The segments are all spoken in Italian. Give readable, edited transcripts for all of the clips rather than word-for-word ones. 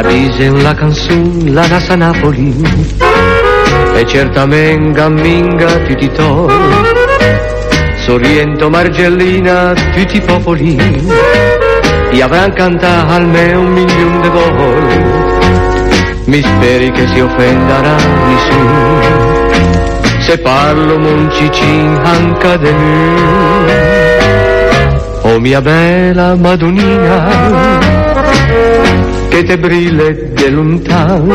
Ma dicen la canzone, la nasa Napoli, e certamente minga tutti to, Sorrento, Margellina, tutti i popoli, e avranno cantato almeno 1 milione di volte. Mi speri che si offenderà nessuno, se parlo Moncicin anche di me. Oh mia bella Madonnina, che te brilla de lontano,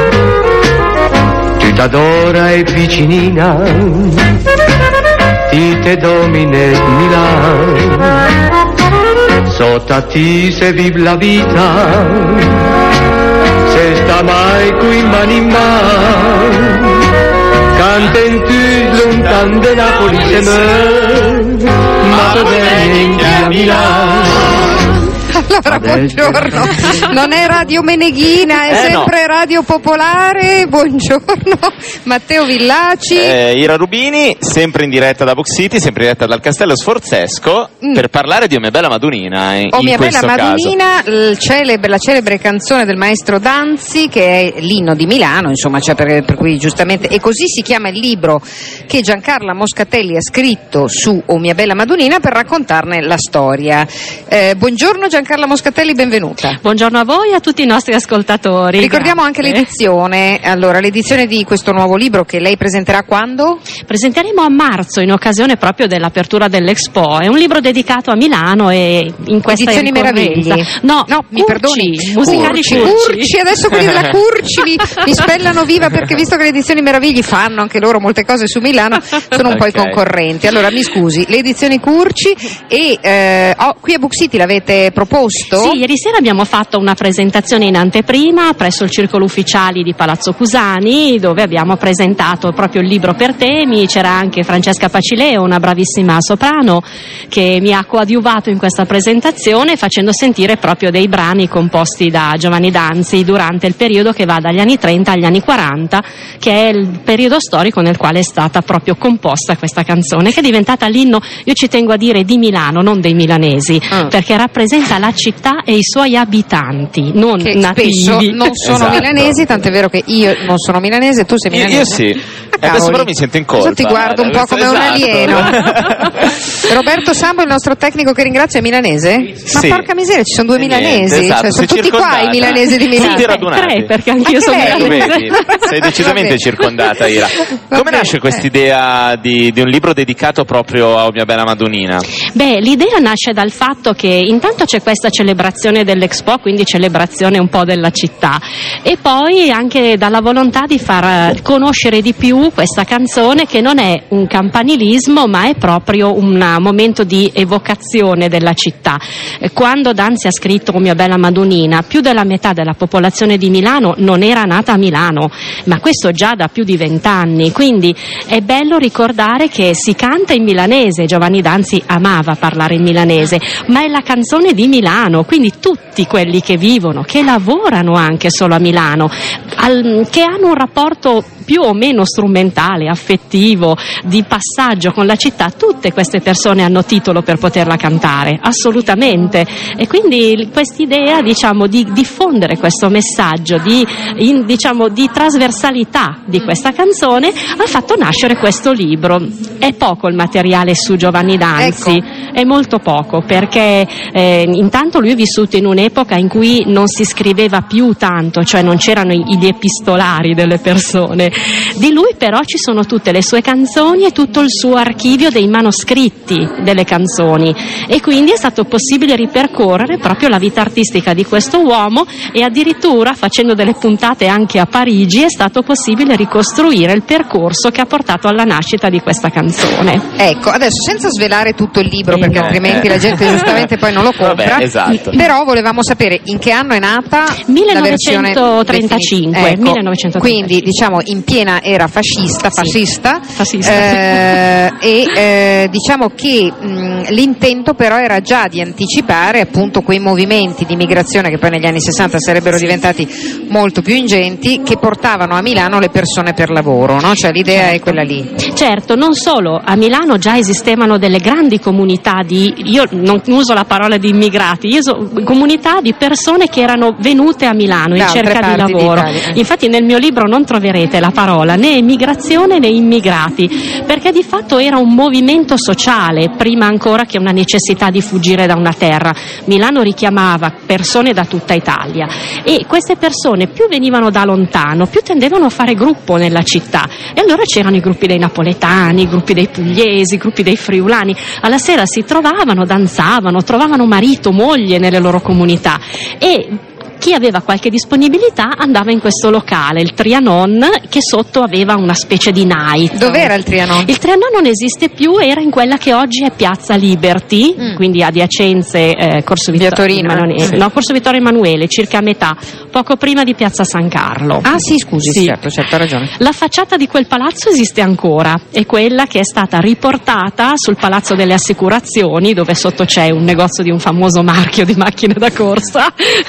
tu t'adora e vicinina, ti te domine Milano, sotto a ti se vive la vita, se sta mai qui mani in mano, canta in tu lontano de Napoli se me, ma te vieni a Milano. Allora, buongiorno, non è Radio Meneghina, è sempre no. Radio Popolare. Buongiorno, Matteo Villaci. Ira Rubini, sempre in diretta da Box City, sempre in diretta dal Castello Sforzesco, per parlare di O mia bella Madonnina. O mia bella Madonnina, la celebre canzone del maestro Danzi, che è l'inno di Milano, insomma, cioè per cui giustamente, e così si chiama il libro che Giancarla Moscatelli ha scritto su O mia bella Madonnina per raccontarne la storia. Buongiorno Giancarla Moscatelli, benvenuta. Buongiorno a voi e a tutti i nostri ascoltatori. Ricordiamo anche l'edizione. Allora, l'edizione di questo nuovo libro che lei presenterà quando? Presenteremo a marzo, in occasione proprio dell'apertura dell'Expo. È un libro dedicato a Milano e in questa Edizioni Meraviglie. No, mi perdoni. Musicali Curci. Adesso quelli della Curci mi spellano viva, perché visto che le Edizioni Meraviglie fanno anche loro molte cose su Milano, sono un po' i concorrenti. Allora, mi scusi, le Edizioni Curci e qui a Book City l'avete proposto? Sì, ieri sera abbiamo fatto una presentazione in anteprima presso il Circolo Ufficiali di Palazzo Cusani, dove abbiamo presentato proprio il libro per temi. C'era anche Francesca Pacileo, una bravissima soprano, che mi ha coadiuvato in questa presentazione, facendo sentire proprio dei brani composti da Giovanni Danzi durante il periodo che va dagli anni 30 agli anni 40, che è il periodo storico nel quale è stata proprio composta questa canzone, che è diventata l'inno, io ci tengo a dire, di Milano, non dei milanesi, perché rappresenta la città e i suoi abitanti, non che nativi. Spesso non sono milanesi, tant'è vero che io non sono milanese, tu sei milanese. Io sì. Adesso però mi sento in colpa. Adesso ti guardo un po' come un alieno. Roberto Sambo, il nostro tecnico che ringrazio, è milanese? Sì. Ma porca miseria, ci sono 2 milanesi, esatto. cioè, sono tutti qua i milanesi di Milano. Tutti radunati. 3, perché anch'io sono milanese. Sei decisamente circondata, Ira. Come nasce quest'idea di un libro dedicato proprio a O mia bella Madonnina? Beh, l'idea nasce dal fatto che intanto c'è questa celebrazione dell'Expo, quindi celebrazione un po' della città, e poi anche dalla volontà di far conoscere di più questa canzone, che non è un campanilismo ma è proprio un momento di evocazione della città. Quando Danzi ha scritto O mia bella Madonnina, più della metà della popolazione di Milano non era nata a Milano, ma questo già da più di 20 anni, quindi è bello ricordare che si canta in milanese. Giovanni Danzi amava parlare in milanese, ma è la canzone di Milano, quindi tutti quelli che vivono, che lavorano anche solo a Milano, che hanno un rapporto più o meno strumentale, affettivo, di passaggio con la città, tutte queste persone hanno titolo per poterla cantare, assolutamente. E quindi quest'idea, diciamo, di diffondere questo messaggio di trasversalità di questa canzone ha fatto nascere questo libro. È poco il materiale su Giovanni Danzi, è molto poco, perché intanto lui è vissuto in un'epoca in cui non si scriveva più tanto, cioè non c'erano gli epistolari delle persone. Di lui però ci sono tutte le sue canzoni e tutto il suo archivio dei manoscritti delle canzoni, e quindi è stato possibile ripercorrere proprio la vita artistica di questo uomo, e addirittura, facendo delle puntate anche a Parigi, è stato possibile ricostruire il percorso che ha portato alla nascita di questa canzone. Ecco, adesso senza svelare tutto il libro, perché altrimenti la gente giustamente poi non lo compra. Vabbè, esatto. Però volevamo sapere in che anno è nata 1935. la versione 1935. Quindi, diciamo, in in piena era fascista, diciamo che l'intento però era già di anticipare appunto quei movimenti di migrazione che poi negli anni 60 sarebbero diventati molto più ingenti, che portavano a Milano le persone per lavoro, no? Cioè l'idea è quella lì. Certo, non solo, a Milano già esistevano delle grandi comunità io non uso la parola di immigrati, comunità di persone che erano venute a Milano in cerca di lavoro. Infatti nel mio libro non troverete la parola né immigrazione né immigrati, perché di fatto era un movimento sociale, prima ancora che una necessità di fuggire da una terra. Milano richiamava persone da tutta Italia e queste persone più venivano da lontano, più tendevano a fare gruppo nella città, e allora c'erano i gruppi dei napoletani, i gruppi dei pugliesi, i gruppi dei friulani. Alla sera si trovavano, danzavano, trovavano marito, moglie nelle loro comunità, e chi aveva qualche disponibilità andava in questo locale, il Trianon, che sotto aveva una specie di night. Dov'era il Trianon? Il Trianon non esiste più, era in quella che oggi è Piazza Liberty, quindi adiacenze Corso Vittorio Emanuele, circa a metà, poco prima di Piazza San Carlo. Ah sì, scusi, sì. Certo, ha ragione. La facciata di quel palazzo esiste ancora, è quella che è stata riportata sul Palazzo delle Assicurazioni, dove sotto c'è un negozio di un famoso marchio di macchine da corsa.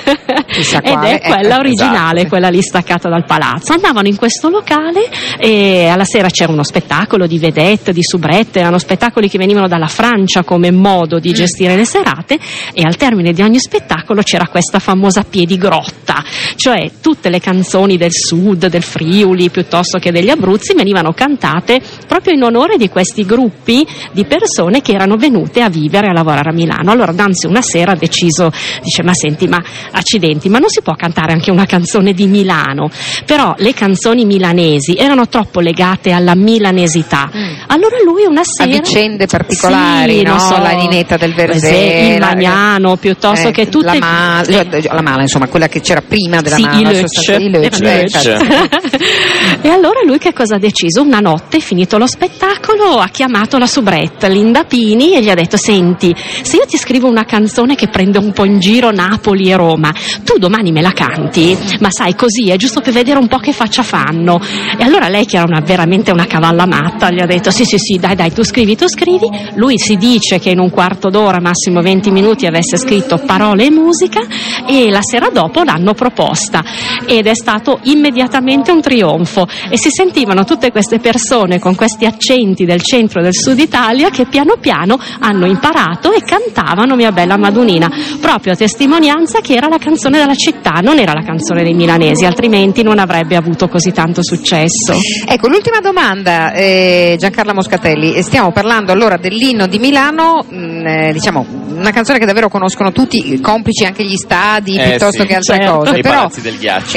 Ed è quella originale, esatto, quella lì staccata dal palazzo. Andavano in questo locale e alla sera c'era uno spettacolo di vedette, di soubrette, erano spettacoli che venivano dalla Francia come modo di gestire le serate, e al termine di ogni spettacolo c'era questa famosa piedigrotta, cioè tutte le canzoni del sud, del Friuli piuttosto che degli Abruzzi venivano cantate proprio in onore di questi gruppi di persone che erano venute a vivere e a lavorare a Milano. Allora Danzi una sera ha deciso, dice: ma senti, ma accidenti, ma non si può cantare anche una canzone di Milano? Però le canzoni milanesi erano troppo legate alla milanesità. Allora lui una sera, a vicende particolari, sì, no? Non so, la Ninetta del Verzé, il Magnano, piuttosto che tutte la Mala, insomma, quella che c'era prima della Mala, i Lecce. E allora lui che cosa ha deciso? Una notte, finito lo spettacolo, ha chiamato la soubrette Linda Pini e gli ha detto: senti, se io ti scrivo una canzone che prende un po' in giro Napoli e Roma, tu domani me la canti? Ma sai, così è giusto per vedere un po' che faccia fanno. E allora lei, che era veramente una cavalla matta, gli ha detto: sì, dai, tu scrivi. Lui si dice che in un quarto d'ora, massimo 20 minuti, avesse scritto parole e musica, e la sera dopo l'hanno proposta ed è stato immediatamente un trionfo, e si sentivano tutte queste persone con questi accenti del centro e del sud Italia che piano piano hanno imparato e cantavano Mia bella Madunina, proprio a testimonianza che era la canzone della città, non era la canzone dei milanesi, altrimenti non avrebbe avuto così tanto successo. Ecco, l'ultima domanda, Giancarla Moscatelli, stiamo parlando allora dell'inno di Milano, diciamo una canzone che davvero conoscono tutti, complici anche gli stadi piuttosto che altre cose, i palazzi del ghiaccio.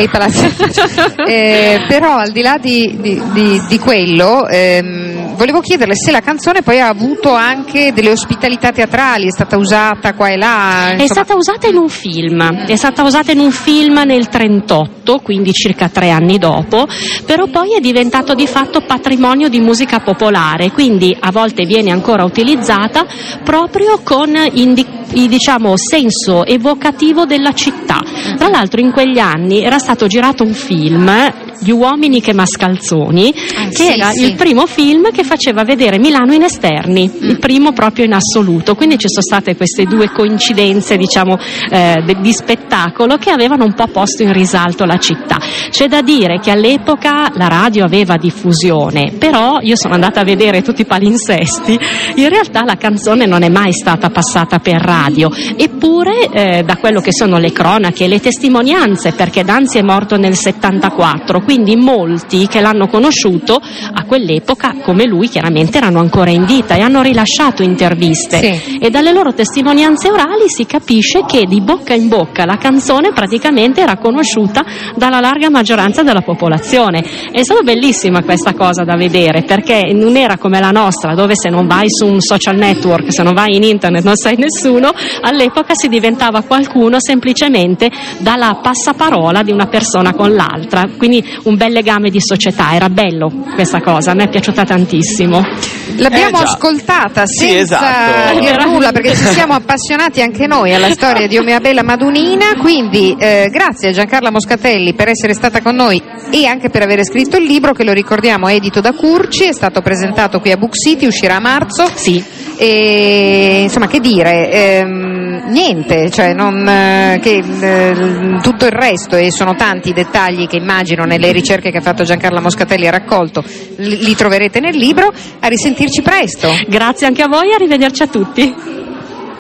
Però al di là di quello, volevo chiederle se la canzone poi ha avuto anche delle ospitalità teatrali, è stata usata qua e là, insomma. È stata usata in un film nel 1938, quindi circa 3 anni dopo, però poi è diventato di fatto patrimonio di musica popolare, quindi a volte viene ancora utilizzata proprio con diciamo senso evocativo della città. Tra l'altro in quegli anni era stato girato un film, Gli uomini che mascalzoni, che era il primo film che faceva vedere Milano in esterni, il primo proprio in assoluto, quindi ci sono state queste due coincidenze, diciamo, di spettacolo che avevano un po' posto in risalto la città. C'è da dire che all'epoca la radio aveva diffusione, però io sono andata a vedere tutti i palinsesti, in realtà la canzone non è mai stata passata per radio, eppure da quello che sono le cronache e le testimonianze, perché Danzi è morto nel 74, quindi molti che l'hanno conosciuto a quell'epoca come lui chiaramente erano ancora in vita e hanno rilasciato interviste, e dalle loro testimonianze orali si capisce che di bocca in bocca la canzone praticamente era conosciuta dalla larga maggioranza della popolazione. È stata bellissima questa cosa da vedere, perché non era come la nostra, dove se non vai su un social network, se non vai in internet non sai nessuno. All'epoca si diventava qualcuno semplicemente dalla passaparola di una persona con l'altra, quindi un bel legame di società. Era bello questa cosa, a me è piaciuta tantissimo. L'abbiamo ascoltata senza dire nulla, perché ci siamo appassionati anche noi alla storia di O mia bella Madunina, quindi quindi grazie a Giancarla Moscatelli per essere stata con noi e anche per aver scritto il libro, che lo ricordiamo è edito da Curci, è stato presentato qui a Book City, uscirà a marzo. Sì. E insomma, che dire, niente, cioè tutto il resto, e sono tanti i dettagli che immagino nelle ricerche che ha fatto Giancarla Moscatelli ha raccolto, li troverete nel libro. A risentirci presto. Grazie anche a voi, arrivederci a tutti.